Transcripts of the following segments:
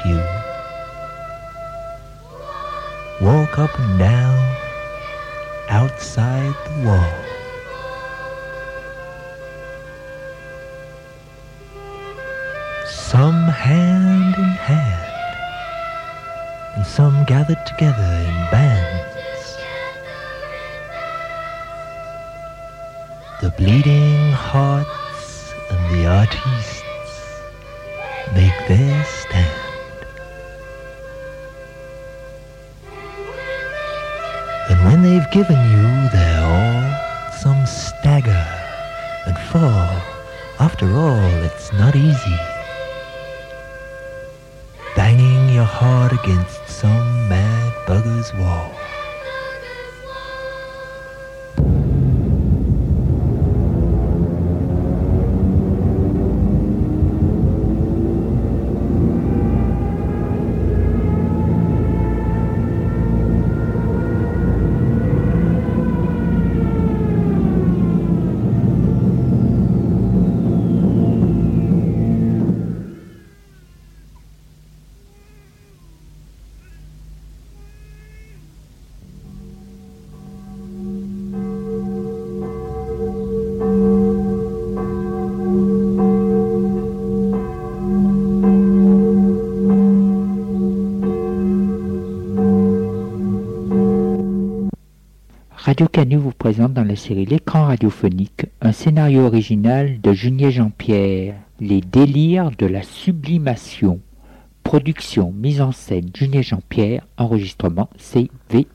you. Walk up and down outside the wall. Some hand in hand, and some gathered together in bands. The bleeding hearts and the artistes make their stand. And when they've given you their all, some stagger and fall. After all, it's not easy. Banging your heart against some mad bugger's wall. Radio Canu vous présente dans la série L'écran radiophonique un scénario original de Junier Jean-Pierre, Les délires de la sublimation. Production, mise en scène Junier Jean-Pierre, enregistrement CVRP.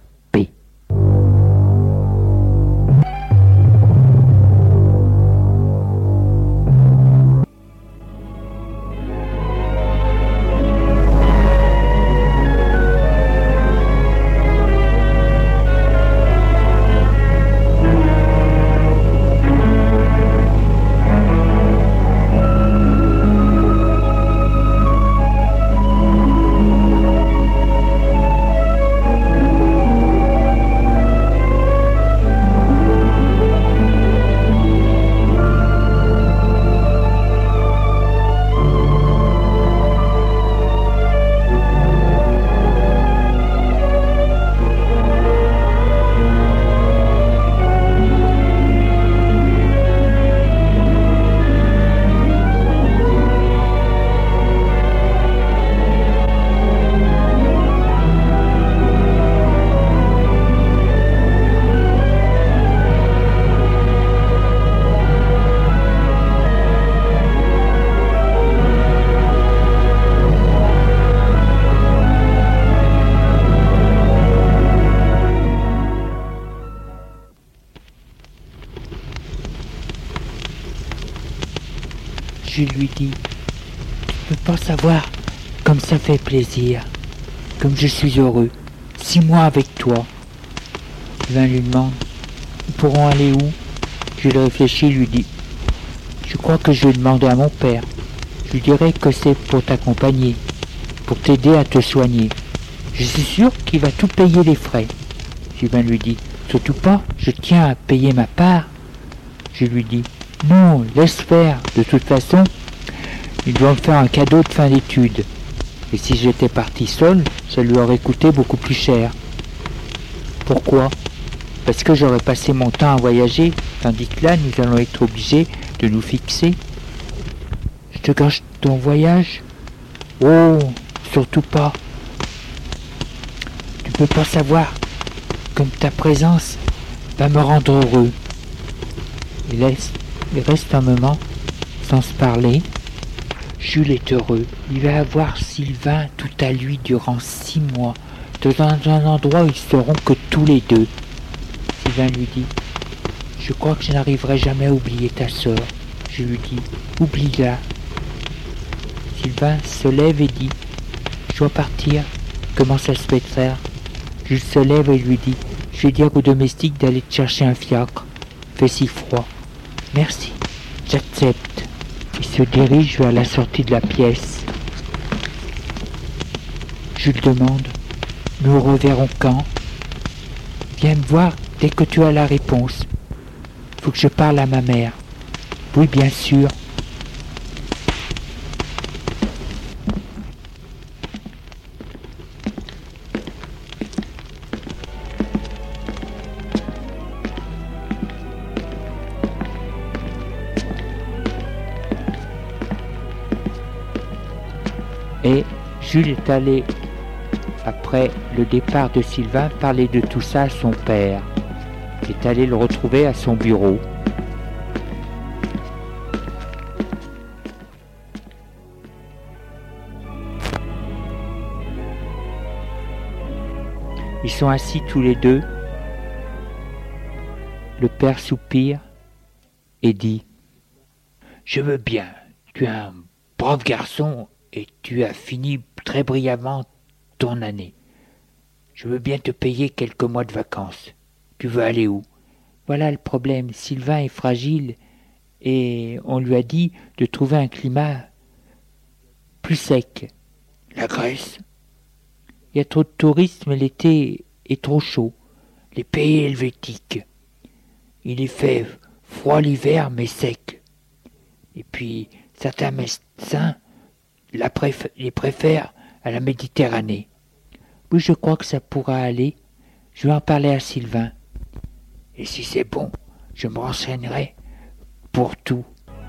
Je lui dis, tu peux pas savoir comme ça fait plaisir, comme je suis heureux, 6 mois avec toi. Sylvain lui demande, nous pourrons aller où? Je le réfléchis, lui dis, je crois que je vais demander à mon père. Je lui dirai que c'est pour t'accompagner, pour t'aider à te soigner. Je suis sûr qu'il va tout payer les frais. Sylvain lui dit, surtout pas, je tiens à payer ma part. Je lui dis, non, laisse faire, de toute façon, il doit me faire un cadeau de fin d'études. Et si j'étais parti seul, ça lui aurait coûté beaucoup plus cher. Pourquoi? Parce que j'aurais passé mon temps à voyager, tandis que là, nous allons être obligés de nous fixer. Je te gâche ton voyage? Oh, surtout pas. Tu peux pas savoir comme ta présence va me rendre heureux. Il reste un moment sans se parler. Jules est heureux. Il va avoir Sylvain tout à lui durant 6 mois, dans un endroit où ils seront que tous les deux. Sylvain lui dit, je crois que je n'arriverai jamais à oublier ta sœur. Je lui dis, oublie-la. Sylvain se lève et dit, je dois partir. Comment ça se fait de faire? Jules se lève et lui dit, je vais dire au domestique d'aller te chercher un fiacre. Fait si froid. Merci, j'accepte. Il se dirige vers la sortie de la pièce. Jules demande, nous reverrons quand? Viens me voir dès que tu as la réponse. Faut que je parle à ma mère. Oui, bien sûr. Et Jules est allé, après le départ de Sylvain, parler de tout ça à son père. Il est allé le retrouver à son bureau. Ils sont assis tous les deux. Le père soupire et dit « Je veux bien, tu es un brave garçon et tu as fini très brillamment ton année. Je veux bien te payer quelques mois de vacances. Tu veux aller où ?» Voilà le problème, Sylvain est fragile et on lui a dit de trouver un climat plus sec. La Grèce. Il y a trop de tourisme, l'été est trop chaud. Les pays helvétiques. Il y fait froid l'hiver mais sec. Et puis certains médecins les préfèrent à la Méditerranée. Oui, je crois que ça pourra aller. Je vais en parler à Sylvain. Et si c'est bon, je me renseignerai pour tout.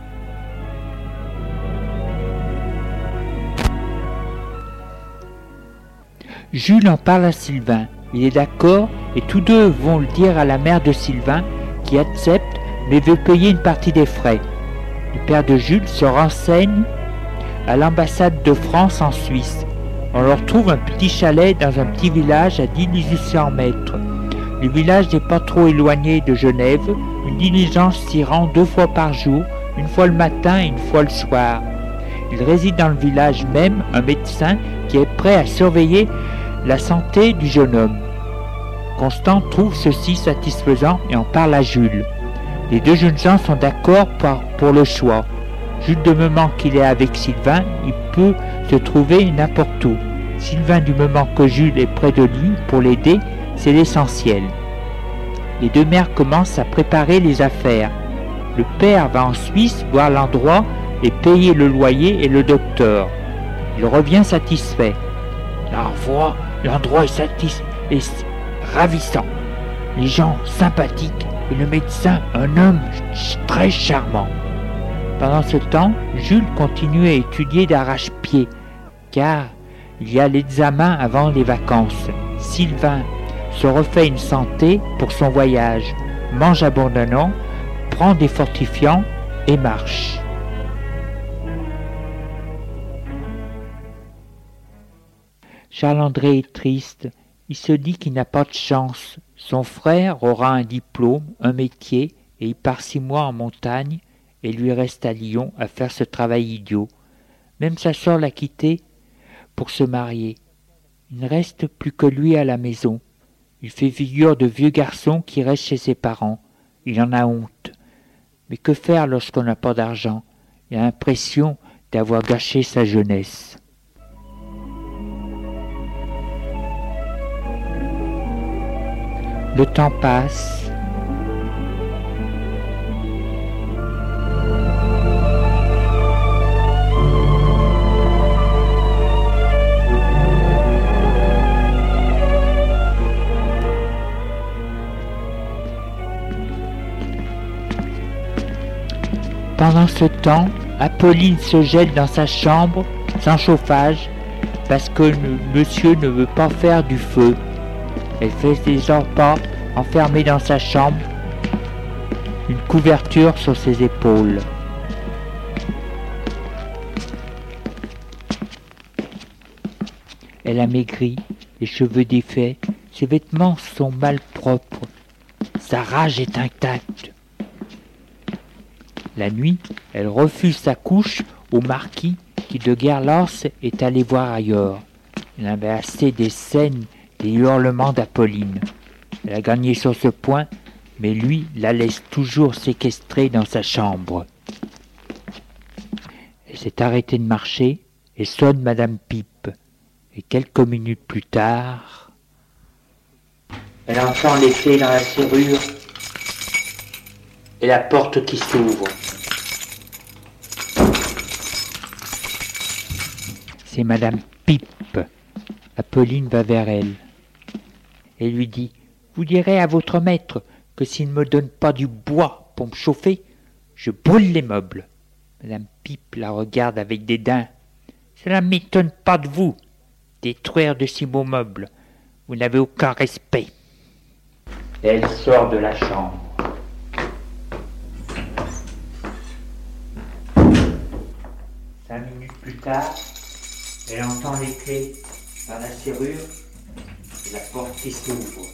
Jules en parle à Sylvain. Il est d'accord et tous deux vont le dire à la mère de Sylvain qui accepte mais veut payer une partie des frais. Le père de Jules se renseigne à l'ambassade de France en Suisse. On leur trouve un petit chalet dans un petit village à 1800 mètres. Le village n'est pas trop éloigné de Genève. Une diligence s'y rend 2 fois par jour, une fois le matin et une fois le soir. Il réside dans le village même un médecin qui est prêt à surveiller la santé du jeune homme. Constant trouve ceci satisfaisant et en parle à Jules. Les deux jeunes gens sont d'accord pour le choix. Jules du moment qu'il est avec Sylvain, il peut se trouver n'importe où. Sylvain du moment que Jules est près de lui pour l'aider, c'est l'essentiel. Les deux mères commencent à préparer les affaires. Le père va en Suisse voir l'endroit et payer le loyer et le docteur. Il revient satisfait. L'endroit est ravissant. Les gens sympathiques et le médecin un homme très charmant. Pendant ce temps, Jules continue à étudier d'arrache-pied, car il y a l'examen avant les vacances. Sylvain se refait une santé pour son voyage, mange abondamment, prend des fortifiants et marche. Charles-André est triste. Il se dit qu'il n'a pas de chance. Son frère aura un diplôme, un métier, et il part 6 mois en montagne, et lui reste à Lyon à faire ce travail idiot. Même sa sœur l'a quitté pour se marier. Il ne reste plus que lui à la maison. Il fait figure de vieux garçon qui reste chez ses parents. Il en a honte. Mais que faire lorsqu'on n'a pas d'argent? Il a l'impression d'avoir gâché sa jeunesse. Le temps passe. Pendant ce temps, Apolline se jette dans sa chambre sans chauffage parce que monsieur ne veut pas faire du feu. Elle fait des repas enfermée dans sa chambre, une couverture sur ses épaules. Elle a maigri, les cheveux défaits, ses vêtements sont malpropres, sa rage est intacte. La nuit, elle refuse sa couche au marquis qui de guerre lasse est allé voir ailleurs. Il avait assez des scènes, des hurlements d'Apolline. Elle a gagné sur ce point, mais lui la laisse toujours séquestrée dans sa chambre. Elle s'est arrêtée de marcher et sonne Madame Pipe. Et quelques minutes plus tard, elle entend les clés dans la serrure et la porte qui s'ouvre. C'est Madame Pipe. Apolline va vers elle et lui dit « Vous direz à votre maître que s'il ne me donne pas du bois pour me chauffer, je brûle les meubles. » Madame Pipe la regarde avec dédain. Cela ne m'étonne pas de vous. Détruire de si beaux meubles. Vous n'avez aucun respect. Et elle sort de la chambre. Cinq minutes plus tard, elle entend les clés dans la serrure et la porte qui s'ouvre.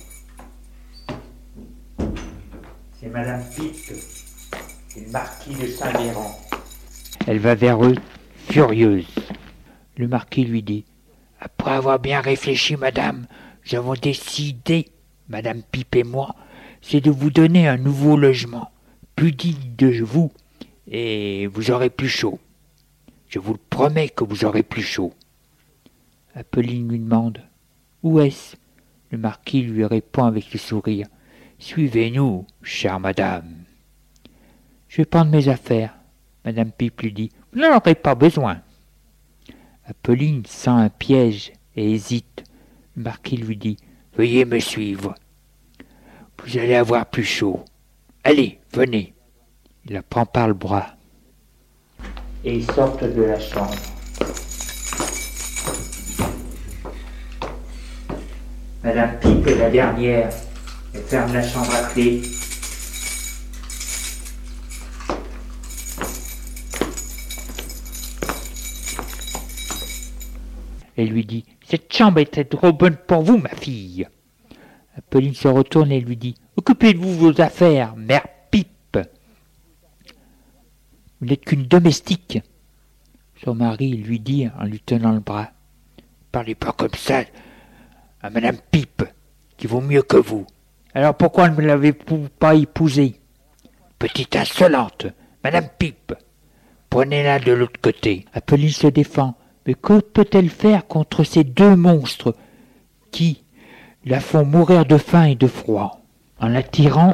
C'est Madame Pipe et le marquis de Saint-Véran. Elle va vers eux, furieuse. Le marquis lui dit « Après avoir bien réfléchi, madame, nous avons décidé, Madame Pipe et moi, c'est de vous donner un nouveau logement, plus digne de vous, et vous aurez plus chaud. Je vous le promets que vous aurez plus chaud. » Apolline lui demande « Où est-ce » Le marquis lui répond avec le sourire « Suivez-nous, chère madame. » « Je vais prendre mes affaires. » Madame Pipe lui dit « Vous n'en aurez pas besoin. » Apolline sent un piège et hésite. Le marquis lui dit « Veuillez me suivre. Vous allez avoir plus chaud. Allez, venez. » Il la prend par le bras. Et ils sortent de la chambre. Madame Pipe est la dernière. Elle ferme la chambre à clé. Elle lui dit « Cette chambre était trop bonne pour vous, ma fille. » Apolline se retourne et lui dit « Occupez-vous de vos affaires, mère Pipe. Vous n'êtes qu'une domestique. » Son mari lui dit en lui tenant le bras « Parlez pas comme ça à Madame Pipe, qui vaut mieux que vous. Alors pourquoi ne me l'avez-vous pas épousée? Petite insolente, Madame Pipe. Prenez-la de l'autre côté. » Apolline se défend. Mais que peut-elle faire contre ces deux monstres qui la font mourir de faim et de froid? En la tirant,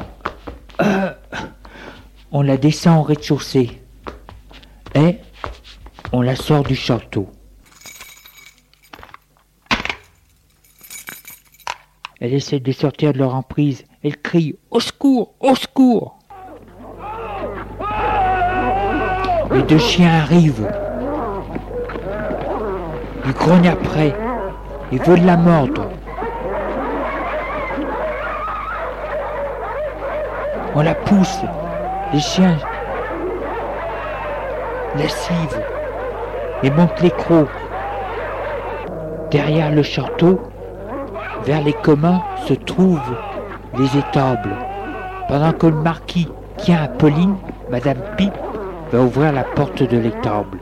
on la descend au rez-de-chaussée et on la sort du château. Elle essaie de sortir de leur emprise. Elle crie « Au secours! Au secours !» Les deux chiens arrivent. Ils grognent après et veulent la mordre. On la pousse. Les chiens la suivent et montent les crocs. Derrière le château, vers les communs, se trouvent les étables. Pendant que le marquis tient Apolline, Madame Pipe va ouvrir la porte de l'étable.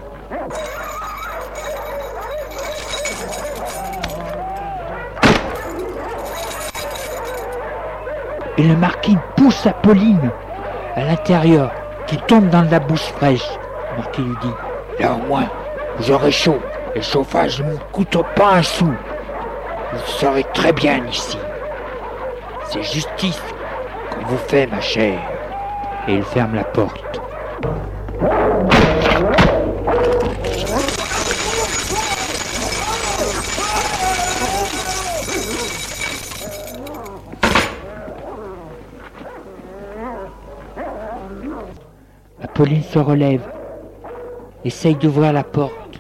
Et le marquis pousse Apolline à l'intérieur, qui tombe dans la bouse fraîche. Le marquis lui dit « Là au moins, vous aurez chaud, et le chauffage ne me coûte pas un sou. Vous serez très bien ici. C'est justice qu'on vous fait, ma chère. » Et il ferme la porte. Apolline se relève, essaye d'ouvrir la porte,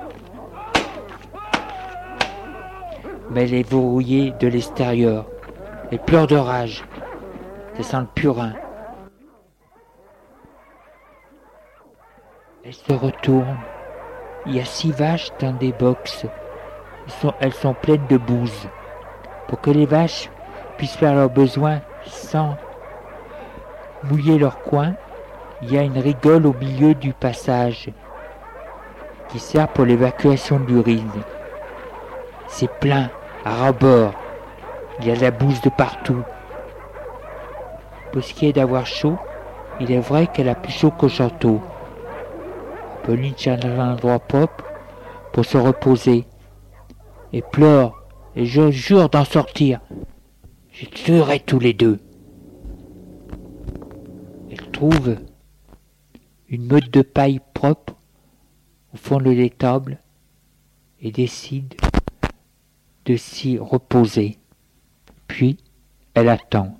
mais elle est verrouillée de l'extérieur. Elle pleure de rage, ça sent le purin. Elle se retourne, il y a 6 vaches dans des boxes, elles sont pleines de bouse. Pour que les vaches puissent faire leurs besoins sans mouiller leur coin, il y a une rigole au milieu du passage qui sert pour l'évacuation de l'urine. C'est plein, à ras-bord. Il y a de la bouse de partout. Pour ce qui est d'avoir chaud, il est vrai qu'elle a plus chaud qu'au château. Apolline cherche un endroit propre pour se reposer et pleure, et je jure d'en sortir. Je tuerai tous les deux. Elle trouve une meute de paille propre au fond de l'étable et décide de s'y reposer. Puis, elle attend.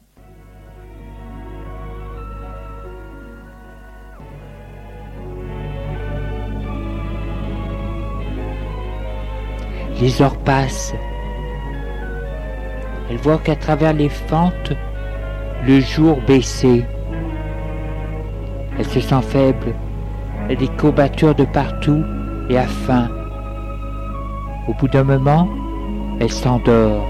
Les heures passent. Elle voit qu'à travers les fentes, le jour baissait. Elle se sent faible. Elle a des courbatures de partout et a faim. Au bout d'un moment, elle s'endort.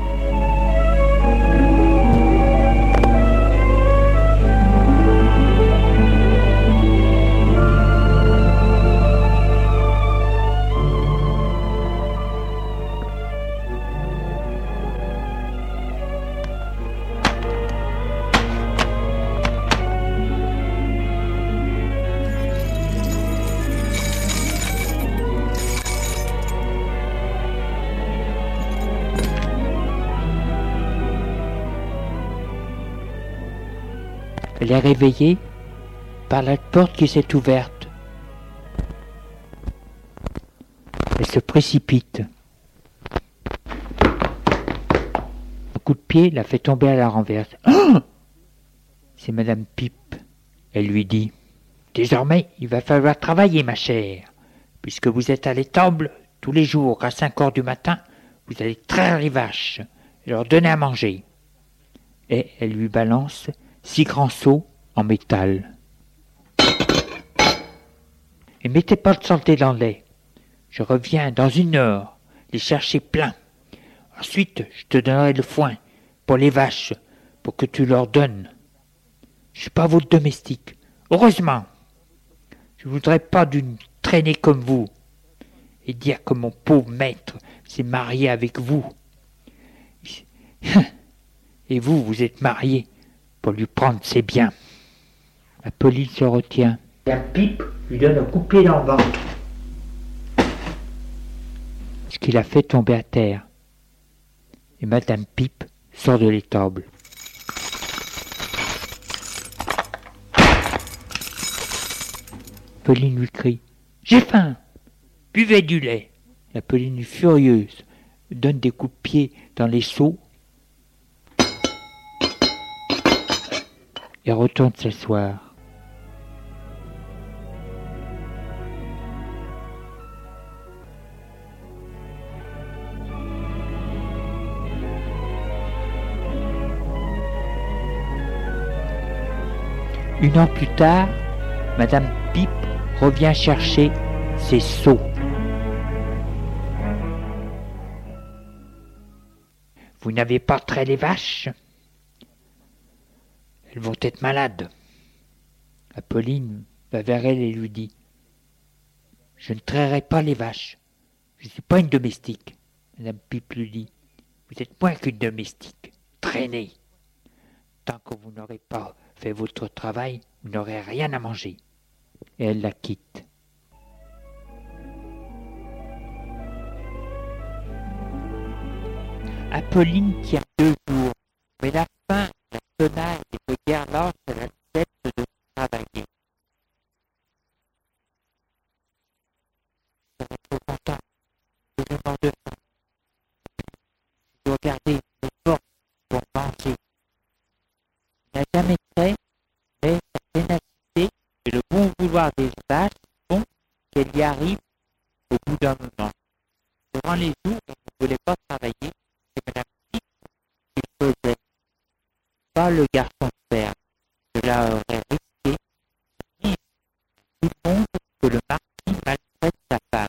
Elle est réveillée par la porte qui s'est ouverte. Elle se précipite. Un coup de pied la fait tomber à la renverse. Oh ! C'est Madame Pipe. Elle lui dit « Désormais, il va falloir travailler, ma chère. Puisque vous êtes à l'étable, tous les jours, à 5 heures du matin, vous allez traire les vaches et leur donner à manger. » Et elle lui balance 6 grands seaux en métal. Et mettez pas de saleté dans le lait. Je reviens dans 1 heure, les chercher plein. Ensuite, je te donnerai le foin pour les vaches, pour que tu leur donnes. Je suis pas votre domestique, heureusement. Je voudrais pas d'une traînée comme vous, et dire que mon pauvre maître s'est marié avec vous. Et vous, vous êtes marié pour lui prendre ses biens. Apolline se retient. La Pipe lui donne un coup de pied dans le ventre, ce qui l'a fait tomber à terre. Et Madame Pipe sort de l'étable. Apolline lui crie « J'ai faim, buvez du lait !» Apolline est furieuse, donne des coups de pied dans les seaux et retourne s'asseoir. Une heure plus tard, Madame Pipe revient chercher ses seaux. Vous n'avez pas trait les vaches ? Elles vont être malades. Apolline va vers elle et lui dit « Je ne trairai pas les vaches. Je ne suis pas une domestique. » Madame Pipe lui dit « Vous êtes moins qu'une domestique. Traînez. Tant que vous n'aurez pas fait votre travail, vous n'aurez rien à manger. » Et elle la quitte. Apolline tient 2 jours, mais la faim, la tenaille et le guerre lâche, elle accepte de travailler. Je serai trop content, je vais mort de faim. Je dois garder mes forces pour manger. Il n'a jamais trait, mais sa ténacité et le bon vouloir des vaches font qu'elle y arrive au bout d'un moment. Durant les jours où elle ne voulait pas travailler, c'est Madame Pipe qui le faisait, pas le garçon de ferme. Cela aurait risqué de dire à tout le monde que le marquis maltraite sa femme.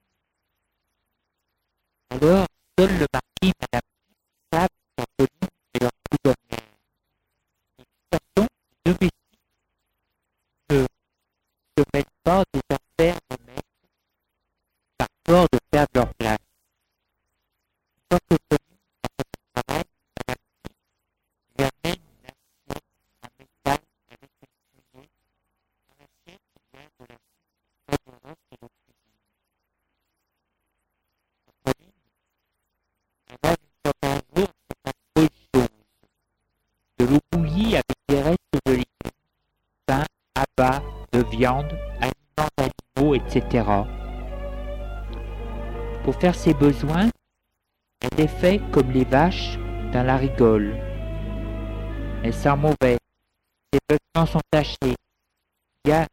Alors, seul le marquis et Madame Pipe savent qu'Apolline est leur gouverneur. Et de toute façon, les domestiques ne se mêlent pas des affaires de maître par peur de perdre leur place. Une fois que Pauline a fait son travail, Madame Pipe lui amène une assiette en métal avec une cuillère. Dans l'assiette, il y a de la soupe près de reste et de cuisine. Pauline, elle a une fois par jour cette affreuse chose, de l'eau bouillie avec des restes de légumes, pain, abats, de viande, aliments d'animaux, etc. Pour faire ses besoins, elle les fait comme les vaches dans la rigole. Elle sent mauvais, ses vêtements sont tachés. Il y a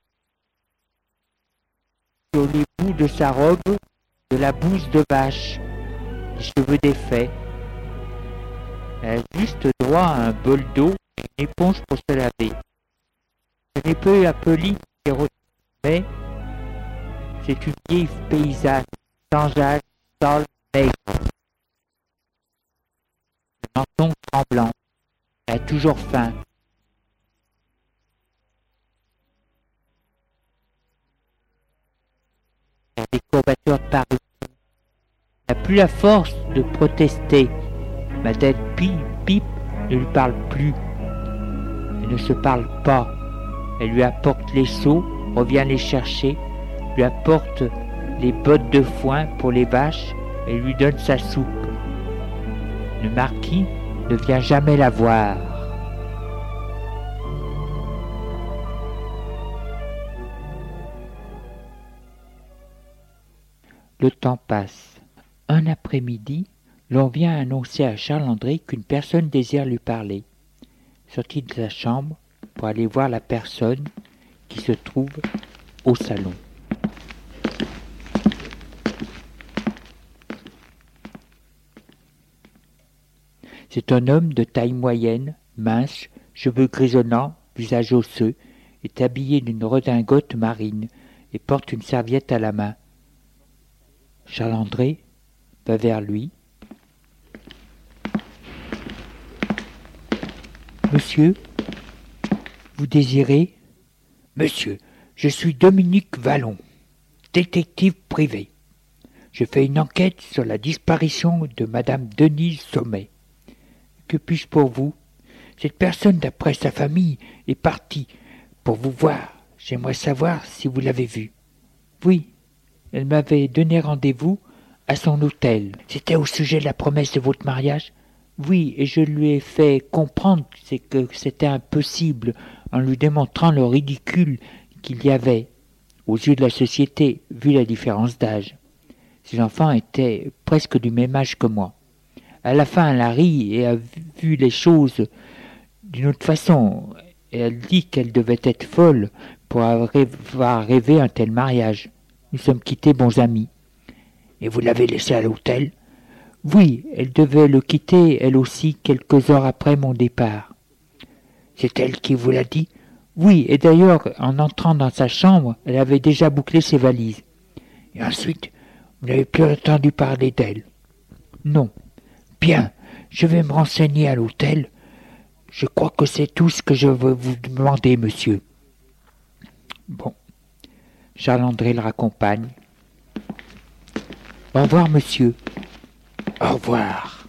sur les bouts de sa robe de la bouse de vache. les cheveux défaits. Elle a juste droit à un bol d'eau et une éponge pour se laver. Ce n'est pas la police qui mais c'est une vieille paysanne, sans âge, sale, maigre. Le menton tremblant. Elle a toujours faim. Elle a des courbatures partout. Elle n'a plus la force de protester. Ma tête pipe ne lui parle plus. Elle ne se parle pas. Elle lui apporte les seaux, revient les chercher, lui apporte les bottes de foin pour les vaches et lui donne sa soupe. Le marquis ne vient jamais la voir. Le temps passe. Un après-midi, l'on vient annoncer à Charles-André qu'une personne désire lui parler. Sorti de sa chambre pour aller voir la personne qui se trouve au salon. C'est un homme de taille moyenne, mince, cheveux grisonnants, visage osseux, est habillé d'une redingote marine et porte une serviette à la main. Charles-André va vers lui. « Monsieur, vous désirez ?»« Monsieur, je suis Dominique Vallon, détective privé. Je fais une enquête sur la disparition de Madame Denise Sommet. Que puis-je pour vous? Cette personne, d'après sa famille, est partie pour vous voir. J'aimerais savoir si vous l'avez vue. »« Oui, elle m'avait donné rendez-vous à son hôtel. C'était au sujet de la promesse de votre mariage? » Oui, et je lui ai fait comprendre que c'était impossible en lui démontrant le ridicule qu'il y avait aux yeux de la société, vu la différence d'âge. Ces enfants étaient presque du même âge que moi. À la fin, elle a ri et a vu les choses d'une autre façon. Et elle dit qu'elle devait être folle pour avoir rêvé un tel mariage. Nous sommes quittés bons amis. Et vous l'avez laissée à l'hôtel? Oui, elle devait le quitter, elle aussi, quelques heures après mon départ. C'est elle qui vous l'a dit? Oui, et d'ailleurs, en entrant dans sa chambre, elle avait déjà bouclé ses valises. Et ensuite, vous n'avez plus entendu parler d'elle? Non. Bien, je vais me renseigner à l'hôtel. Je crois que c'est tout ce que je veux vous demander, monsieur. Bon. Charles-André le raccompagne. Au revoir, monsieur. Au revoir.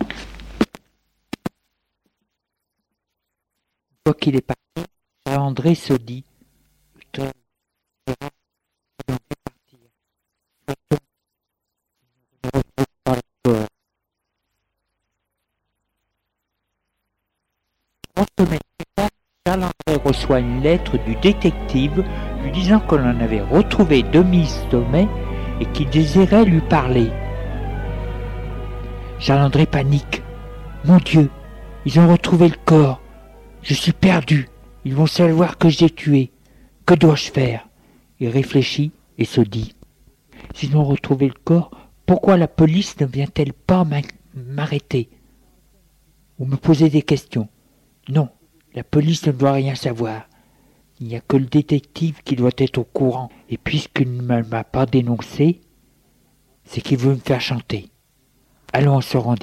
Une fois qu'il est parti, Charles-André se dit « Putain, je vais partir. Soit-on ne retrouve pas le corps. » 3 semaines plus tard, Charles-André reçoit une lettre du détective lui disant qu'on en avait retrouvé Denise Sommet et qu'il désirait lui parler. Charles-André panique. « Mon Dieu, ils ont retrouvé le corps. Je suis perdu. Ils vont savoir que j'ai tué. Que dois-je faire ?» Il réfléchit et se dit « S'ils ont retrouvé le corps, pourquoi la police ne vient-elle pas m'arrêter ou me poser des questions? Non, la police ne doit rien savoir. Il n'y a que le détective qui doit être au courant. Et puisqu'il ne m'a pas dénoncé, c'est qu'il veut me faire chanter. Allons à ce rendez-vous. »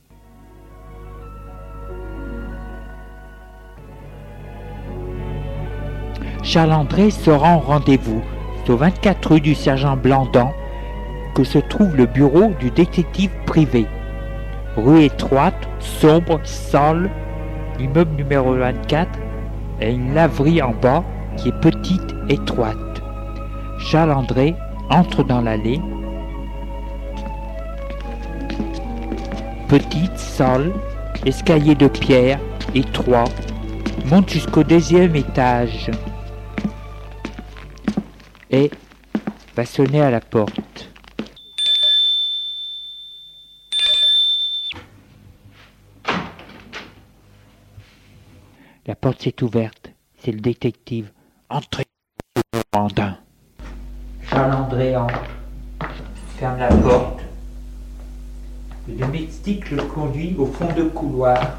Charles-André se rend au rendez-vous. C'est au 24 rue du Sergent Blandan que se trouve le bureau du détective privé. Rue étroite, sombre, sale, l'immeuble numéro 24 a une laverie en bas qui est petite, étroite. Charles-André entre dans l'allée. Petite, sale, escalier de pierre, étroit, monte jusqu'au 2e étage et va sonner à la porte. La porte s'est ouverte, c'est le détective. Entrez, monsieur Blandin. Charles-André entre, ferme la porte. Le domestique le conduit au fond de couloir.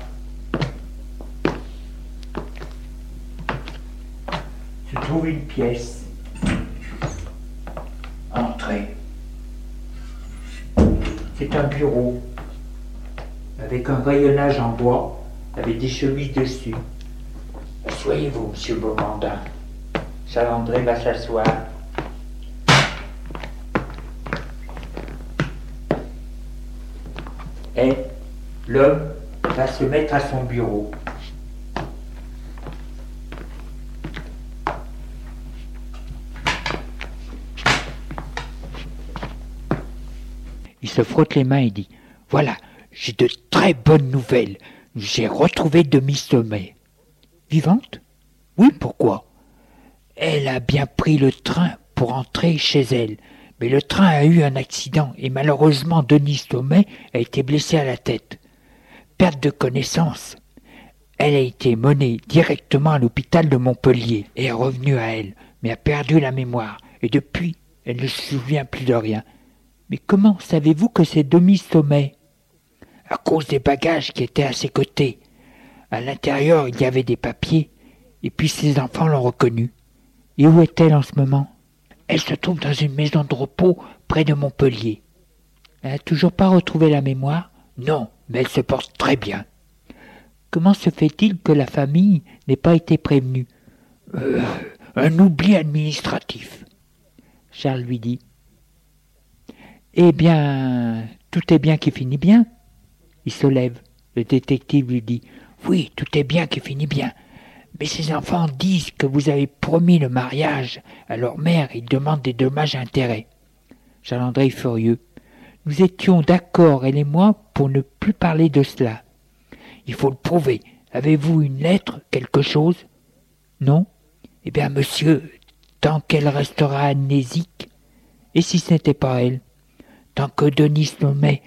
Se trouve une pièce. Entrez. C'est un bureau, avec un rayonnage en bois, avec des chemises dessus. Asseyez-vous, monsieur Beaumandin. Chalandré va s'asseoir. Et l'homme va se mettre à son bureau. Il se frotte les mains et dit « Voilà, j'ai de très bonnes nouvelles. J'ai retrouvé Demi-Sommet. »« Vivante ? Oui, pourquoi ? Elle a bien pris le train pour rentrer chez elle. Mais le train a eu un accident et malheureusement Demi-Sommet a été blessée à la tête. Perte de connaissance. Elle a été menée directement à l'hôpital de Montpellier et est revenue à elle, mais a perdu la mémoire. Et depuis, elle ne se souvient plus de rien. Mais comment savez-vous que c'est Demi-Sommet ? À cause des bagages qui étaient à ses côtés. À l'intérieur, il y avait des papiers, et puis ses enfants l'ont reconnue. Et où est-elle en ce moment ? Elle se trouve dans une maison de repos près de Montpellier. Elle n'a toujours pas retrouvé la mémoire ? Non, mais elle se porte très bien. Comment se fait-il que la famille n'ait pas été prévenue ? Un oubli administratif. Charles lui dit. Eh bien, tout est bien qui finit bien. Il se lève. Le détective lui dit. Oui, tout est bien qui finit bien. Mais ces enfants disent que vous avez promis le mariage à leur mère. Ils demandent des dommages-intérêts. Chalandré est furieux. Nous étions d'accord, elle et moi, pour ne plus parler de cela. Il faut le prouver. Avez-vous une lettre, quelque chose ? Non ? Eh bien, monsieur, tant qu'elle restera amnésique, et si ce n'était pas elle ? Tant que Denis Sommet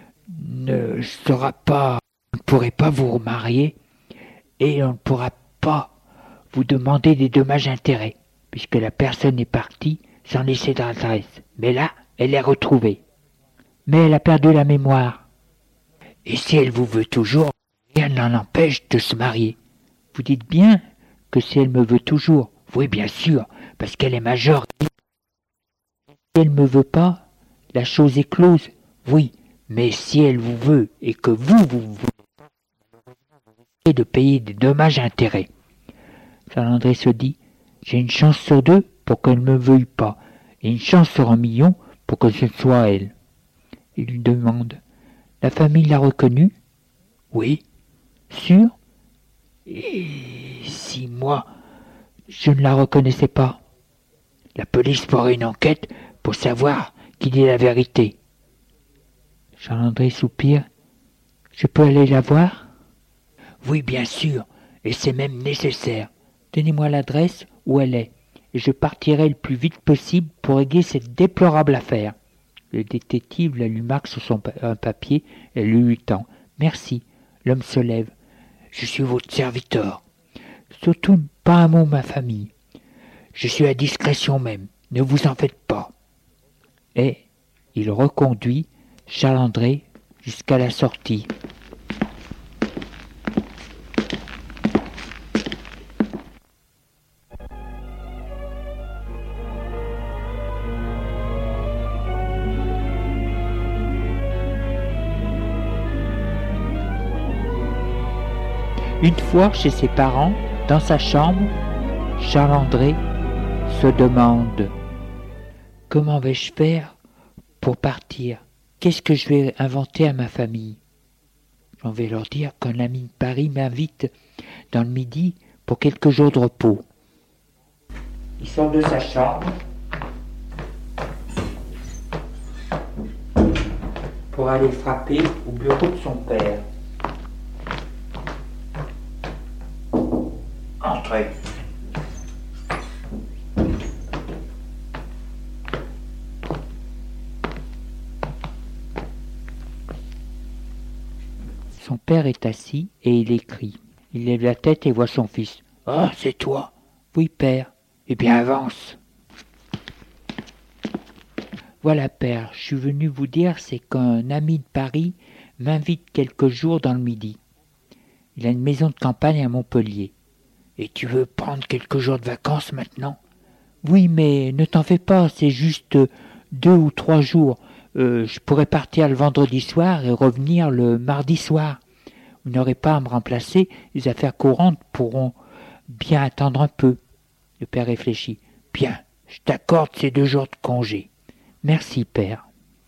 ne sera pas, on ne pourrait pas vous remarier, et on ne pourra pas vous demander des dommages-intérêts, puisque la personne est partie sans laisser d'adresse. Mais là, elle est retrouvée. Mais elle a perdu la mémoire. Et si elle vous veut toujours, rien ne l'empêche de se marier. Vous dites bien que si elle me veut toujours, oui bien sûr, parce qu'elle est majeure. Si elle ne me veut pas, la chose est close, oui, mais si elle vous veut et que vous voulez de payer des dommages-intérêts. Chalandré se dit, j'ai une chance sur 2 pour qu'elle ne me veuille pas, et une chance sur 1 million pour que ce soit elle. Il lui demande, la famille l'a reconnue ? Oui. Sûr ? Et si moi, je ne la reconnaissais pas ? La police fera une enquête pour savoir qui dit la vérité. Chalandré soupire. Je peux aller la voir ? Oui, bien sûr, et c'est même nécessaire. Donnez-moi l'adresse où elle est, et je partirai le plus vite possible pour régler cette déplorable affaire. Le détective la lui marque sur un papier et lui tend. Merci. L'homme se lève. Je suis votre serviteur. Surtout pas un mot ma famille. Je suis à discrétion même. Ne vous en faites pas. Et il reconduit Chalandré jusqu'à la sortie. Une fois chez ses parents, dans sa chambre, Chalandré se demande « Comment vais-je faire pour partir ? Qu'est-ce que je vais inventer à ma famille ? J'en vais leur dire qu'un ami de Paris m'invite dans le midi pour quelques jours de repos. » Il sort de sa chambre pour aller frapper au bureau de son père. Entrez. Son père est assis et il écrit. Il lève la tête et voit son fils. « Ah, c'est toi ?»« Oui, père. »« Eh bien, avance. »« Voilà, père, je suis venu vous dire, c'est qu'un ami de Paris m'invite quelques jours dans le Midi. Il a une maison de campagne à Montpellier. Et tu veux prendre quelques jours de vacances maintenant? Oui, mais ne t'en fais pas, c'est juste 2 ou 3 jours. Je pourrais partir le vendredi soir et revenir le mardi soir. Vous n'aurez pas à me remplacer, les affaires courantes pourront bien attendre un peu. Le père réfléchit. Bien, je t'accorde ces 2 jours de congé. Merci, père.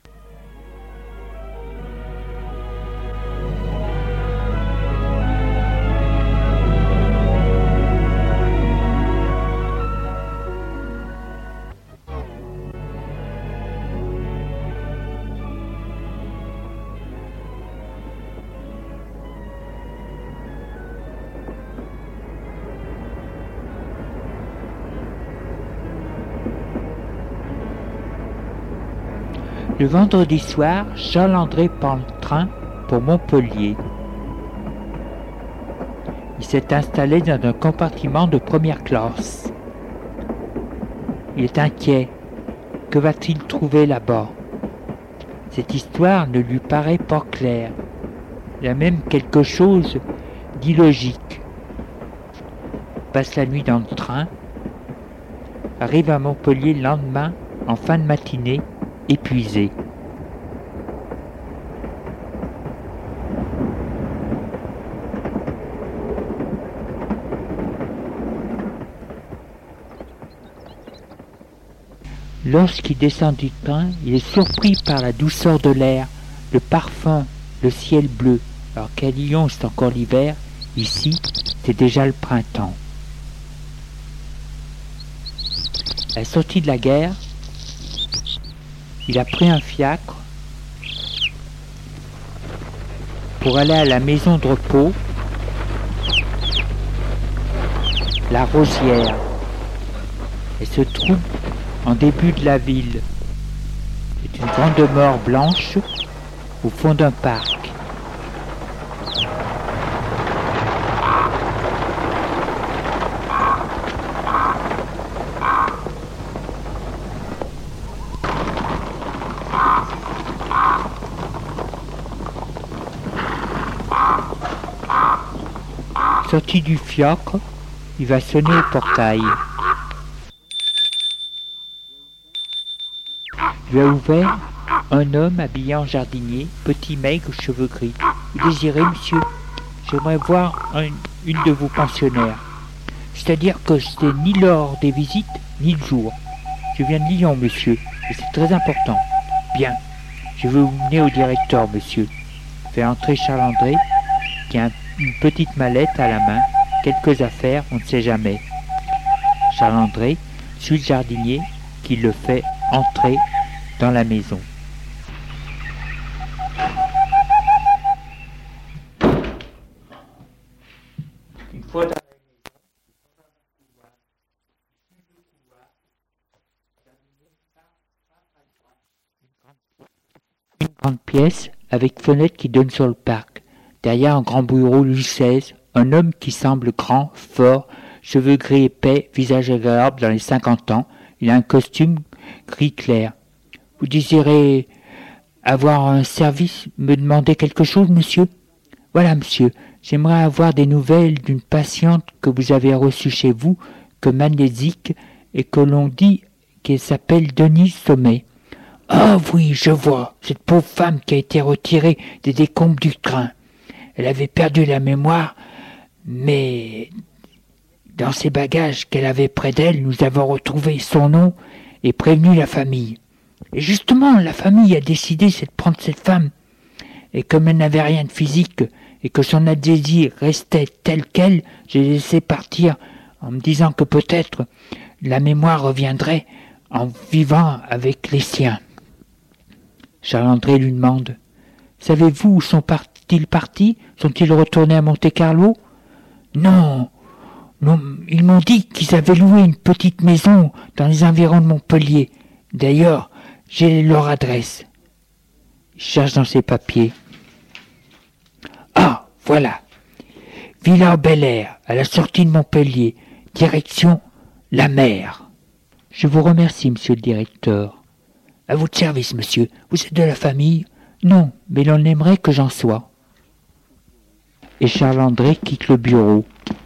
Le vendredi soir, Charles-André prend le train pour Montpellier. Il s'est installé dans un compartiment de première classe. Il est inquiet. Que va-t-il trouver là-bas? Cette histoire ne lui paraît pas claire. Il y a même quelque chose d'illogique. Il passe la nuit dans le train, arrive à Montpellier le lendemain, en fin de matinée, épuisé. Lorsqu'il descend du train, il est surpris par la douceur de l'air, le parfum, le ciel bleu. Alors qu'à Lyon, c'est encore l'hiver, ici, c'est déjà le printemps. À la sortie de la gare, il a pris un fiacre pour aller à la maison de repos, la Rosière. Elle se trouve en début de la ville. C'est une grande demeure blanche au fond d'un parc. Sorti du fiacre, il va sonner au portail. Lui a ouvert un homme habillé en jardinier, petit maigre, cheveux gris. Vous désirez, monsieur? J'aimerais voir une de vos pensionnaires. C'est-à-dire que c'est ni l'heure des visites, ni le jour. Je viens de Lyon, monsieur, et c'est très important. Bien, je veux vous mener au directeur, monsieur. Fait entrer Charles-André, qui a une petite mallette à la main, quelques affaires, on ne sait jamais. Charles-André suit le jardinier qui le fait entrer dans la maison. Une fois dans la maison, une grande pièce avec fenêtre qui donne sur le parc. Derrière un grand bureau Louis XVI, un homme qui semble grand, fort, cheveux gris épais, visage agréable dans les 50 ans. Il a un costume gris clair. Vous désirez avoir un service, me demander quelque chose, monsieur? Voilà, monsieur, j'aimerais avoir des nouvelles d'une patiente que vous avez reçue chez vous, que magnésique, et que l'on dit qu'elle s'appelle Denise Sommet. Ah oui, je vois, cette pauvre femme qui a été retirée des décombres du train. Elle avait perdu la mémoire, mais dans ses bagages qu'elle avait près d'elle, nous avons retrouvé son nom et prévenu la famille. Et justement, la famille a décidé de prendre cette femme. Et comme elle n'avait rien de physique et que son adhésion restait telle qu'elle, j'ai laissé partir en me disant que peut-être la mémoire reviendrait en vivant avec les siens. Charles-André lui demande « Savez-vous où sont-ils partis? Sont-ils retournés à Monte-Carlo ?»« Non, ils m'ont dit qu'ils avaient loué une petite maison dans les environs de Montpellier. D'ailleurs, j'ai leur adresse. » Il cherche dans ses papiers. « Ah, voilà. Villard-Bel-Air, à la sortie de Montpellier. Direction la mer. » « Je vous remercie, monsieur le directeur. »« À votre service, monsieur. Vous êtes de la famille ? » Non, mais l'on aimerait que j'en sois. Et Charles-André quitte le bureau.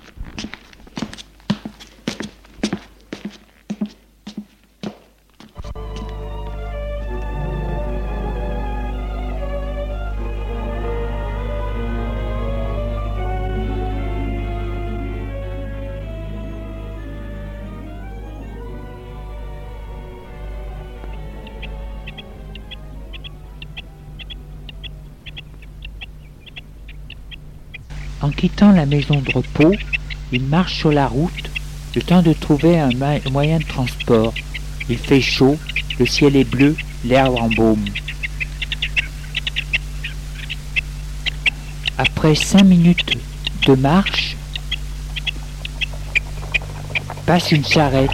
En quittant la maison de repos, il marche sur la route, le temps de trouver un moyen de transport. Il fait chaud, le ciel est bleu, l'herbe en baume. Après 5 minutes de marche, passe une charrette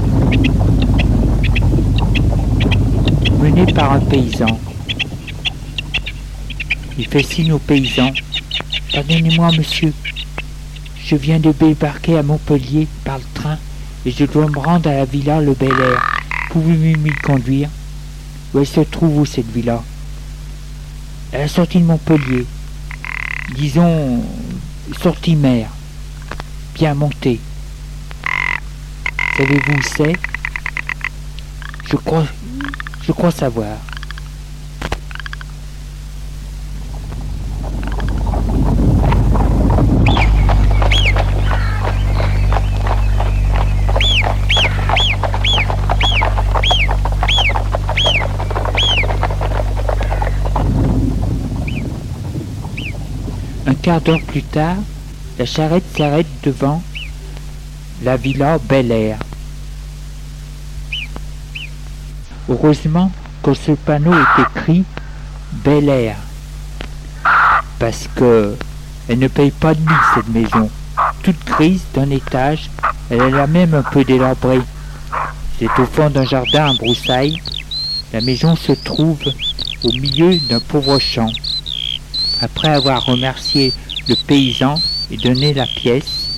menée par un paysan. Il fait signe au paysan. Pardonnez-moi, monsieur, je viens de débarquer à Montpellier par le train et je dois me rendre à la villa Le Bel Air. Pouvez-vous m'y conduire? Où elle se trouve où cette villa? À la sortie de Montpellier. Disons, sortie mer. Bien montée. Savez-vous où c'est? Je crois savoir. Un quart d'heure plus tard, la charrette s'arrête devant la villa Bel Air. Heureusement que ce panneau est écrit Bel Air, parce que elle ne paye pas de mine cette maison. Toute grise d'un étage, elle est là même un peu délabrée. C'est au fond d'un jardin en broussailles. La maison se trouve au milieu d'un pauvre champ. Après avoir remercié le paysan et donné la pièce,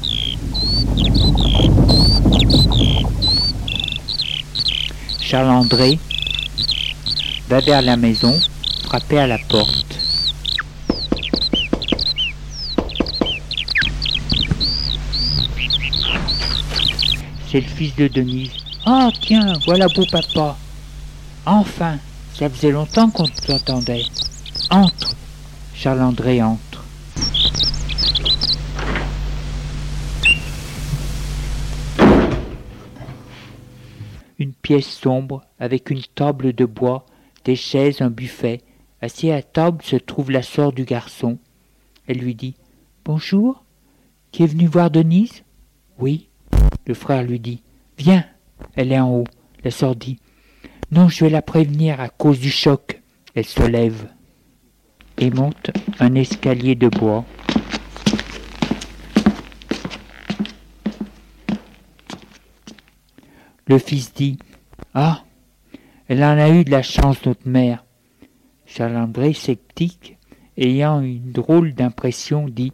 Charles-André va vers la maison, frapper à la porte. C'est le fils de Denise. « Ah, tiens, voilà beau papa. Enfin, ça faisait longtemps qu'on t'attendait. Entre. » Charles-André entre. Une pièce sombre, avec une table de bois, des chaises, un buffet. Assis à la table se trouve la sœur du garçon. Elle lui dit « Bonjour, qui est venu voir Denise ?»« Oui. » Le frère lui dit « Viens, elle est en haut. » La sœur dit « Non, je vais la prévenir à cause du choc. » Elle se lève et monte un escalier de bois. Le fils dit « Ah, elle en a eu de la chance, notre mère. » Charles-André, sceptique, ayant une drôle d'impression, dit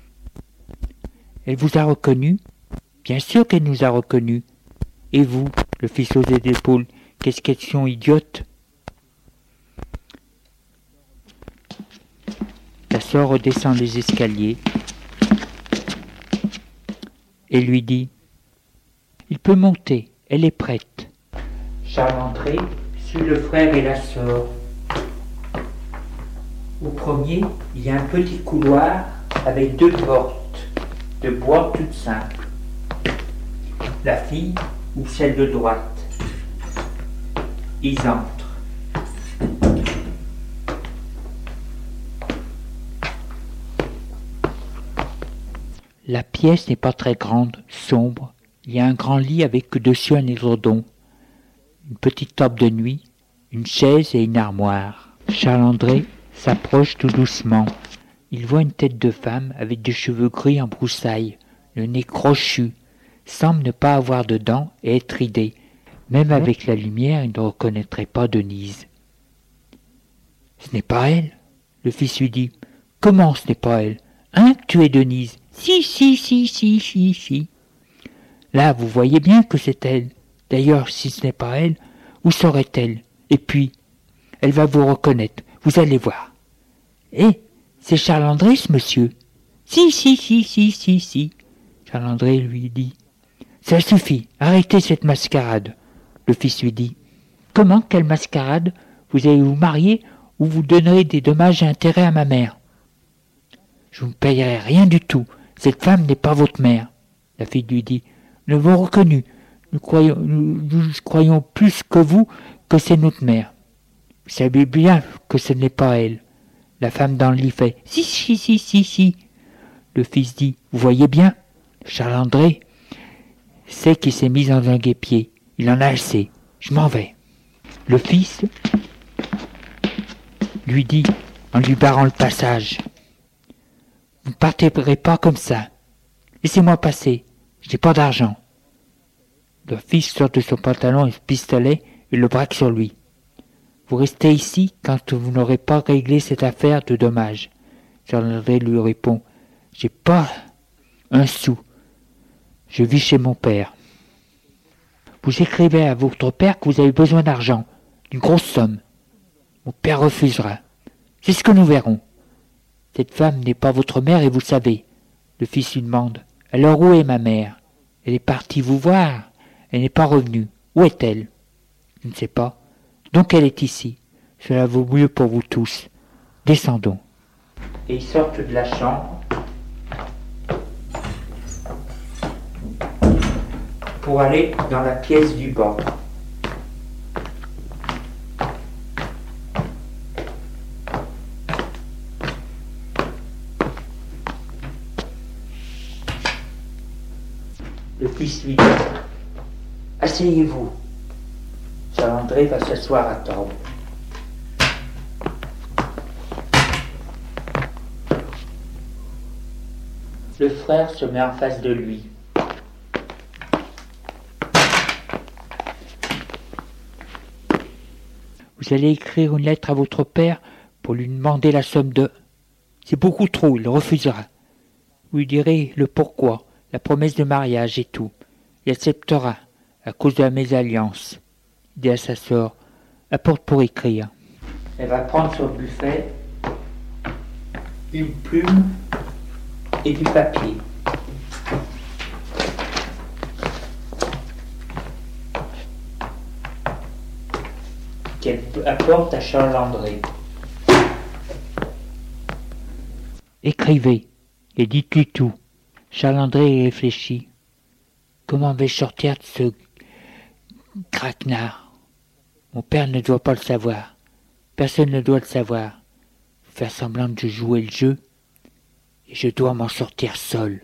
« Elle vous a reconnu? Bien sûr qu'elle nous a reconnus. Et vous, le fils aux épaules, qu'est-ce question idiote ?» La sœur redescend les escaliers et lui dit « Il peut monter, elle est prête. » Charles-André suit le frère et la sœur. Au premier, il y a un petit couloir avec 2 portes de bois toutes simples. La fille ou celle de droite. Ils entrent. La pièce n'est pas très grande, sombre. Il y a un grand lit avec dessus un édredon, une petite table de nuit, une chaise et une armoire. Charles-André s'approche tout doucement. Il voit une tête de femme avec des cheveux gris en broussailles, le nez crochu, semble ne pas avoir de dents et être ridée. Même avec la lumière, il ne reconnaîtrait pas Denise. « Ce n'est pas elle ?» Le fils lui dit. « Comment ce n'est pas elle? Hein, tu es Denise? »« Si. » Là, vous voyez bien que c'est elle. D'ailleurs, si ce n'est pas elle, où serait-elle? Et puis, elle va vous reconnaître. vous allez voir. Eh, c'est Charles-André, ce monsieur. Si. Charles-André lui dit. Ça suffit, arrêtez cette mascarade. Le fils lui dit. Comment, quelle mascarade? Vous allez vous marier ou vous donnerez des dommages et intérêts à ma mère? Je ne payerai rien du tout. Cette femme n'est pas votre mère. La fille lui dit. Nous l'avons reconnue. Nous croyons plus que vous que c'est notre mère. Vous savez bien que ce n'est pas elle. La femme dans le lit fait. Si. Le fils dit. Vous voyez bien, Charles-André sait qu'il s'est mis dans un guêpier. Il en a assez. Je m'en vais. Le fils lui dit, en lui barrant le passage. Vous ne partirez pas comme ça. Laissez-moi passer. Je n'ai pas d'argent. Le fils sort de son pantalon un pistolet et le braque sur lui. Vous restez ici quand vous n'aurez pas réglé cette affaire de dommages. Charles-André lui répond. J'ai pas un sou. Je vis chez mon père. Vous écrivez à votre père que vous avez besoin d'argent, d'une grosse somme. Mon père refusera. C'est ce que nous verrons. Cette femme n'est pas votre mère et vous savez. Le fils lui demande. Alors où est ma mère? Elle est partie vous voir. Elle n'est pas revenue. Où est-elle? Je ne sais pas. Donc elle est ici. Cela vaut mieux pour vous tous. Descendons. Et ils sortent de la chambre pour aller dans la pièce du bas. Le fils lui dit « Asseyez-vous ». Charles-André va s'asseoir à table. Le frère se met en face de lui. Vous allez écrire une lettre à votre père pour lui demander la somme de... C'est beaucoup trop, il refusera. Vous lui direz le pourquoi, la promesse de mariage et tout. Il acceptera, à cause de la mésalliance. Il dit à sa sœur, apporte pour écrire. Elle va prendre sur le buffet une plume et du papier. Qu'elle apporte à Charles-André. Écrivez et dites-lui tout. Charles-André réfléchit. Comment vais-je sortir de ce craquenard? Mon père ne doit pas le savoir. Personne ne doit le savoir. Faire semblant de jouer le jeu. Et je dois m'en sortir seul.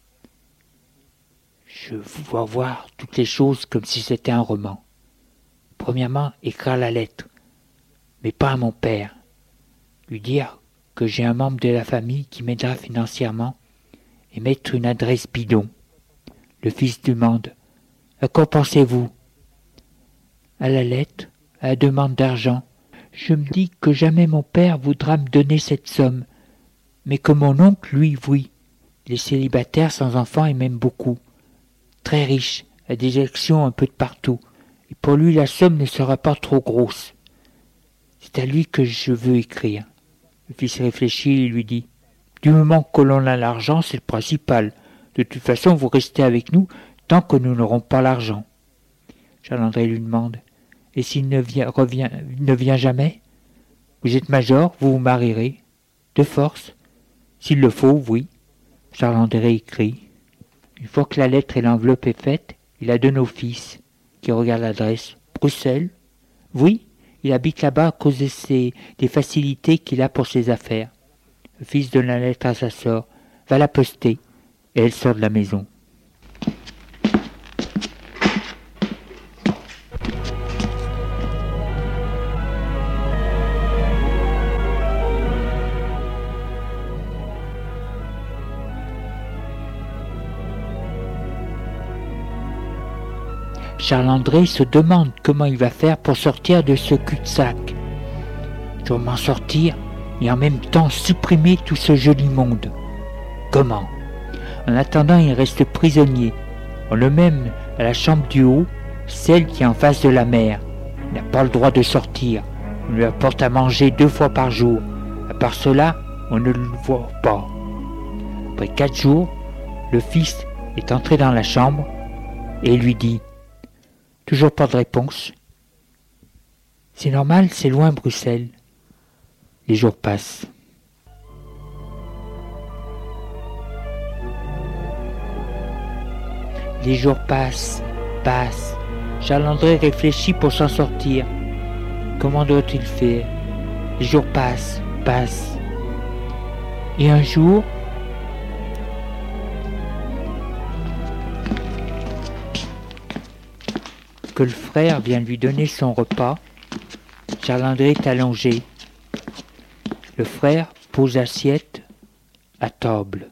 Je dois voir toutes les choses comme si c'était un roman. Premièrement, écrire la lettre, mais pas à mon père. Lui dire que j'ai un membre de la famille qui m'aidera financièrement et mettre une adresse bidon. Le fils demande « À quoi pensez-vous » ? À la lettre, à la demande d'argent. Je me dis que jamais mon père voudra me donner cette somme, mais que mon oncle, lui, oui. Il est célibataire, sans enfants et même beaucoup. Très riche, a des actions un peu de partout. Et pour lui, la somme ne sera pas trop grosse. C'est à lui que je veux écrire. Le fils réfléchit et lui dit « Du moment que l'on a l'argent, c'est le principal. De toute façon, vous restez avec nous tant que nous n'aurons pas l'argent. » Charles-André lui demande « Et s'il ne vient jamais? Vous êtes major, vous vous marierez. De force. S'il le faut, oui. » Charles-André écrit. Une fois que la lettre et l'enveloppe est faite, il la donne au fils, qui regarde l'adresse. Bruxelles? Oui, il habite là-bas à cause des facilités qu'il a pour ses affaires. Le fils donne la lettre à sa sœur, va la poster, et elle sort de la maison. Charles-André se demande comment il va faire pour sortir de ce cul-de-sac. Je dois m'en sortir et en même temps supprimer tout ce joli monde. Comment? En attendant, il reste prisonnier. On le mène à la chambre du haut, celle qui est en face de la mer. Il n'a pas le droit de sortir. On lui apporte à manger 2 fois par jour. À part cela, on ne le voit pas. Après 4 jours, le fils est entré dans la chambre et lui dit « Toujours pas de réponse. C'est normal, c'est loin Bruxelles. » Les jours passent. Les jours passent. Charles-André réfléchit pour s'en sortir. Comment doit-il faire? Les jours passent. Et un jour, que le frère vient lui donner son repas, Charles-André est allongé. Le frère pose l'assiette à table.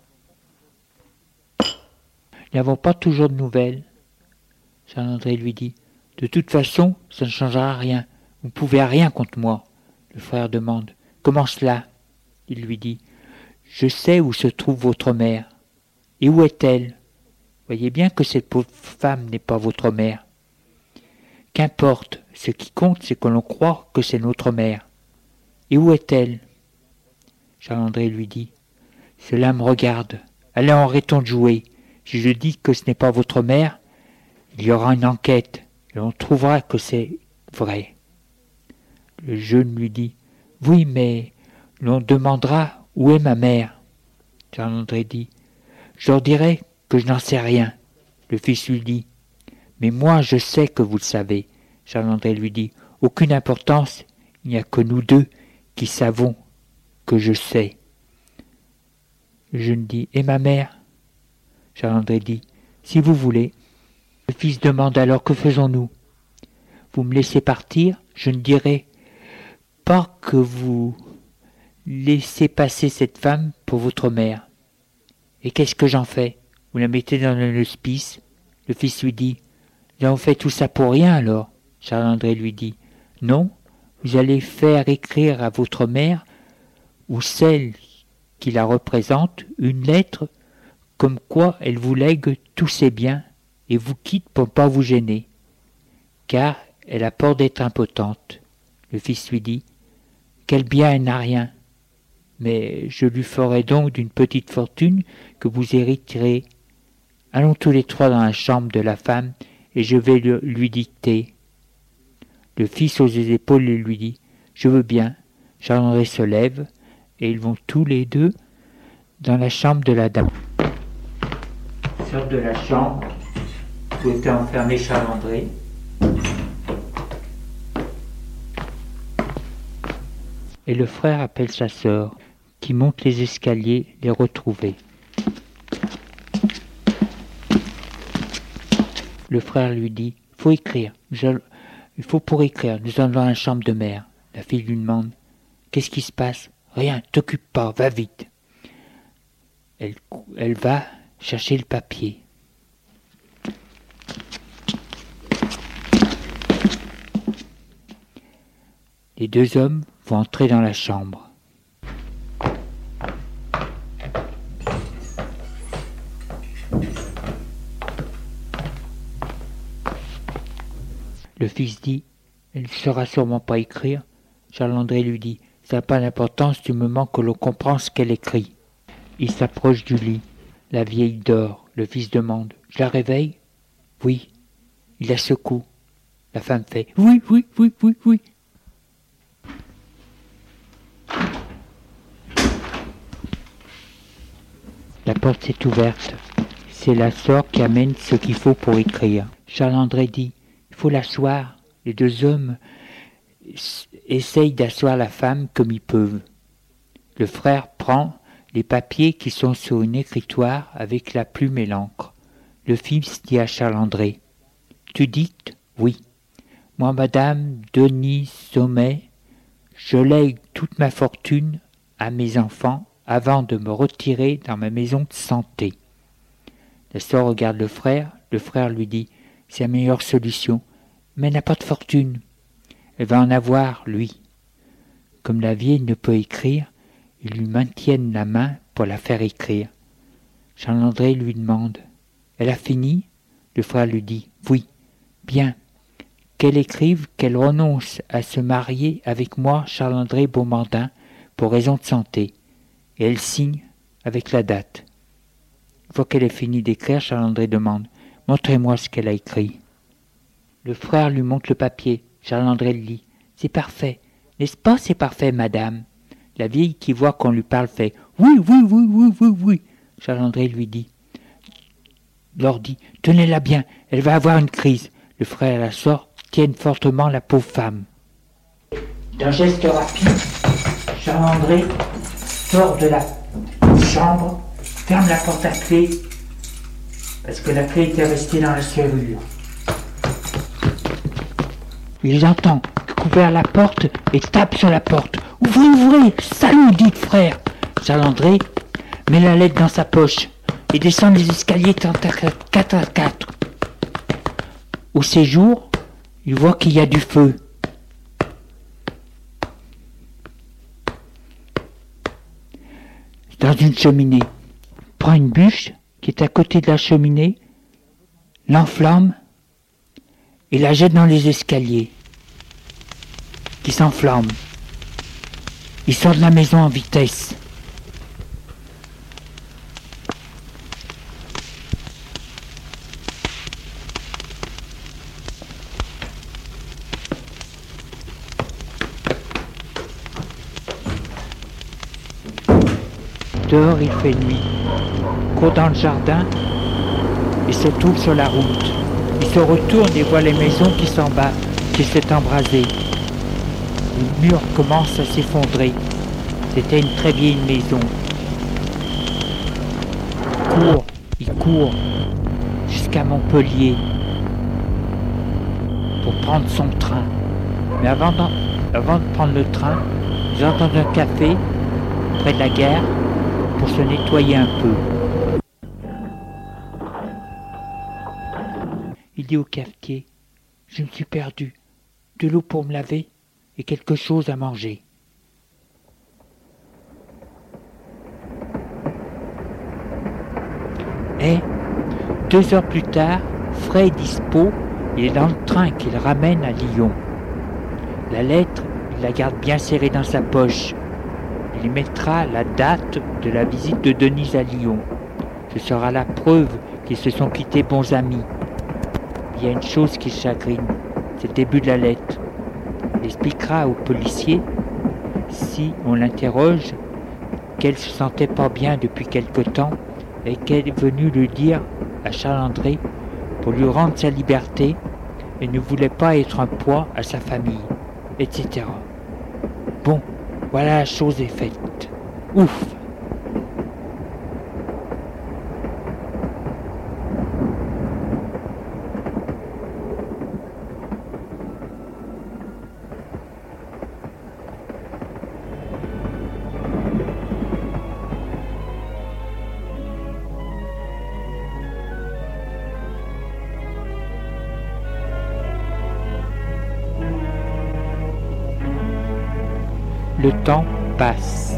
Nous n'avons pas toujours de nouvelles. Charles-André lui dit « De toute façon, ça ne changera rien. Vous ne pouvez rien contre moi. » Le frère demande « Comment cela ?» Il lui dit « Je sais où se trouve votre mère. Et où est-elle? Voyez bien que cette pauvre femme n'est pas votre mère. Qu'importe, ce qui compte, c'est que l'on croit que c'est notre mère. Et où est-elle » Charles-André lui dit « Cela me regarde. Allez, arrêtons de jouer. Si je dis que ce n'est pas votre mère, il y aura une enquête et on trouvera que c'est vrai. » Le jeune lui dit « Oui, mais l'on demandera où est ma mère. » Charles-André dit « Je leur dirai que je n'en sais rien. » Le fils lui dit « Mais moi, je sais que vous le savez. » Charles-André lui dit « Aucune importance, il n'y a que nous deux qui savons que je sais. » Le jeune dit « Et ma mère ?» Charles-André dit « Si vous voulez. » Le fils demande alors « Que faisons-nous? Vous me laissez partir, je ne dirai pas que vous laissez passer cette femme pour votre mère. Et qu'est-ce que j'en fais? Vous la mettez dans un hospice. » Le fils lui dit « Nous avons fait tout ça pour rien alors. » Charles-André lui dit « Non, vous allez faire écrire à votre mère ou celle qui la représente une lettre comme quoi elle vous lègue tous ses biens et vous quitte pour ne pas vous gêner, car elle a peur d'être impotente. » Le fils lui dit « Quel bien, elle n'a rien, mais je lui ferai donc d'une petite fortune que vous hériterez. Allons tous les trois dans la chambre de la femme et je vais lui dicter. » Le fils hausse les épaules et lui dit « Je veux bien. » Charles-André se lève et ils vont tous les deux dans la chambre de la dame. Ils sortent de la chambre où était enfermé Charles-André. Et le frère appelle sa sœur, qui monte les escaliers les retrouver. Le frère lui dit « Faut écrire. Il faut pour écrire. Nous allons dans la chambre de mère. » La fille lui demande « Qu'est-ce qui se passe? » « Rien, t'occupe pas, va vite. » Elle va chercher le papier. Les deux hommes vont entrer dans la chambre. Le fils dit « Elle ne saura sûrement pas écrire. » Charles-André lui dit « Ça n'a pas d'importance du moment que l'on comprend ce qu'elle écrit. » Il s'approche du lit. La vieille dort. Le fils demande « Je la réveille ?»« Oui. » Il la secoue. La femme fait « Oui. » La porte s'est ouverte. C'est la sœur qui amène ce qu'il faut pour écrire. Charles-André dit « Il faut l'asseoir. » Les deux hommes essayent d'asseoir la femme comme ils peuvent. Le frère prend les papiers qui sont sur une écritoire avec la plume et l'encre. Le fils dit à Charles-André « Tu dictes? » « Oui. »« Moi, madame Denise Sommet, je lègue toute ma fortune à mes enfants avant de me retirer dans ma maison de santé. » La sœur regarde le frère lui dit « C'est la meilleure solution, mais elle n'a pas de fortune. Elle va en avoir, lui. » Comme la vieille ne peut écrire, ils lui maintiennent la main pour la faire écrire. Charles-André lui demande « Elle a fini ?» Le frère lui dit « Oui. »« Bien. qu'elle écrive qu'elle renonce à se marier avec moi, Charles-André Beaumandin, pour raison de santé. Et elle signe avec la date. Une fois qu'elle est finie d'écrire, Charles-André demande « Montrez-moi ce qu'elle a écrit ». Le frère lui montre le papier. Charles-André le lit. « C'est parfait. N'est-ce pas, c'est parfait, madame ?» La vieille qui voit qu'on lui parle fait « Oui, oui, oui, oui, oui, oui ». Charles-André lui dit « leur dit « Tenez-la bien, elle va avoir une crise ». Le frère la sort, tienne fortement la pauvre femme. D'un geste rapide, Charles-André sort de la chambre, ferme la porte à clé, parce que la clé était restée dans la serrure. Il entend ouvrir la porte et tape sur la porte. « Ouvrez, ouvrez, salut, dit le frère !» Charles-André met la lettre dans sa poche et descend les escaliers 4 à 4. Au séjour, il voit qu'il y a du feu. Dans une cheminée. Il prend une bûche qui est à côté de la cheminée, l'enflamme et la jette dans les escaliers qui s'enflamment. Il sort de la maison en vitesse. Dehors, il fait nuit. Il court dans le jardin et se trouve sur la route. Il se retourne et voit les maisons qui s'est embrasées. Le mur commence à s'effondrer. C'était une très vieille maison. Il court jusqu'à Montpellier pour prendre son train. Mais avant de prendre le train, ils entendent un café près de la gare pour se nettoyer un peu. Il dit au cafetier « Je me suis perdu. De l'eau pour me laver et quelque chose à manger. » Et 2 heures plus tard, frais et dispo, il est dans le train qui le ramène à Lyon. La lettre, il la garde bien serrée dans sa poche. Il y mettra la date de la visite de Denise à Lyon. Ce sera la preuve qu'ils se sont quittés bons amis. Il y a une chose qui le chagrine, c'est le début de la lettre. Il expliquera aux policiers, si on l'interroge, qu'elle se sentait pas bien depuis quelque temps et qu'elle est venue le dire à Charles-André pour lui rendre sa liberté et ne voulait pas être un poids à sa famille, etc. Bon, voilà, la chose est faite. Ouf! Le temps passe.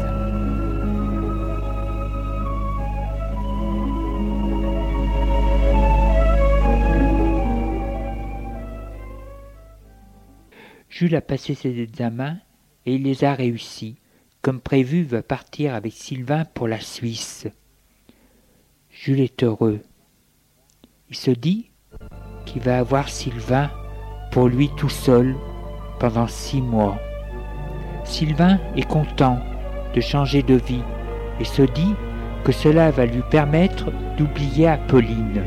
Jules a passé ses examens et il les a réussis. Comme prévu, il va partir avec Sylvain pour la Suisse. Jules est heureux. Il se dit qu'il va avoir Sylvain pour lui tout seul pendant 6 mois. Sylvain est content de changer de vie et se dit que cela va lui permettre d'oublier Apolline.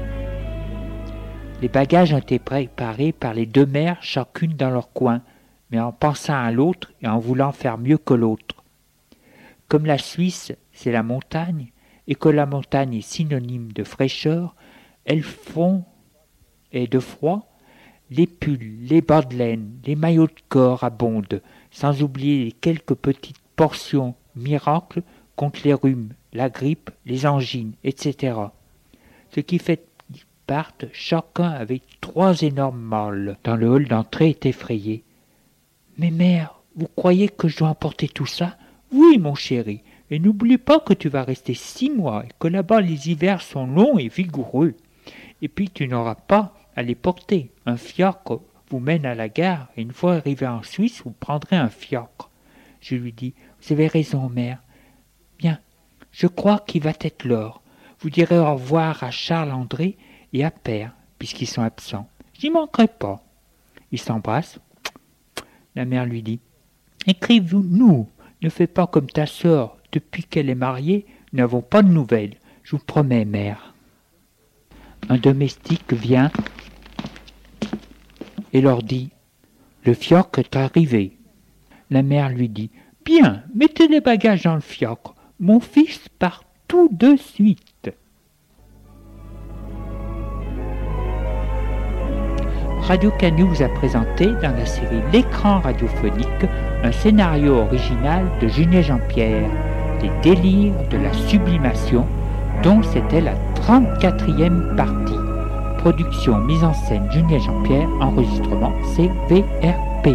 Les bagages ont été préparés par les 2 mères, chacune dans leur coin, mais en pensant à l'autre et en voulant faire mieux que l'autre. Comme la Suisse, c'est la montagne, et que la montagne est synonyme de fraîcheur, elles font et de froid. Les pulls, les bas de laine, les maillots de corps abondent, sans oublier les quelques petites portions miracles contre les rhumes, la grippe, les angines, etc. Ce qui fait qu'ils partent chacun avec 3 énormes malles. Dans le hall d'entrée est effrayé. « Mais mère, vous croyez que je dois emporter tout ça ?»« Oui, mon chéri, et n'oublie pas que tu vas rester 6 mois et que là-bas les hivers sont longs et vigoureux. Et puis tu n'auras pas à les porter. Un fiacre vous mène à la gare et une fois arrivé en Suisse, vous prendrez un fiacre. » Je lui dis « Vous avez raison, mère. Bien, je crois qu'il va être l'heure. Vous direz au revoir à Charles-André et à Père, puisqu'ils sont absents. J'y manquerai pas. » Ils s'embrassent. La mère lui dit « Écrivez-nous, ne fais pas comme ta sœur. Depuis qu'elle est mariée, nous n'avons pas de nouvelles. Je vous promets, mère. » Un domestique vient et leur dit « Le fiacre est arrivé. » La mère lui dit « Bien, mettez les bagages dans le fiacre. Mon fils part tout de suite. » Radio Canu vous a présenté dans la série L'écran radiophonique un scénario original de Julien Jean-Pierre, Les délires de la sublimation, dont c'était la 34e partie. Production, mise en scène Julien Jean-Pierre, enregistrement CVRP.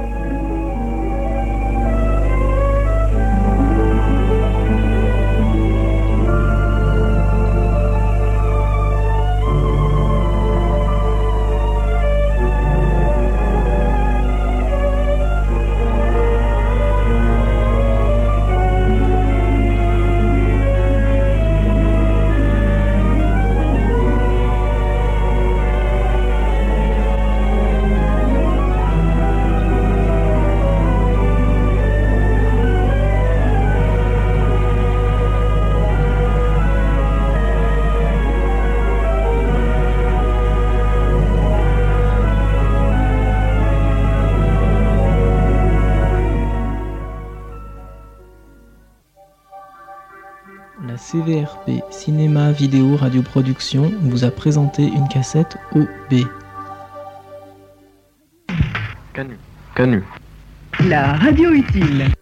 La CVRP Cinéma Vidéo Radioproduction vous a présenté une cassette OB. Canu. La radio utile.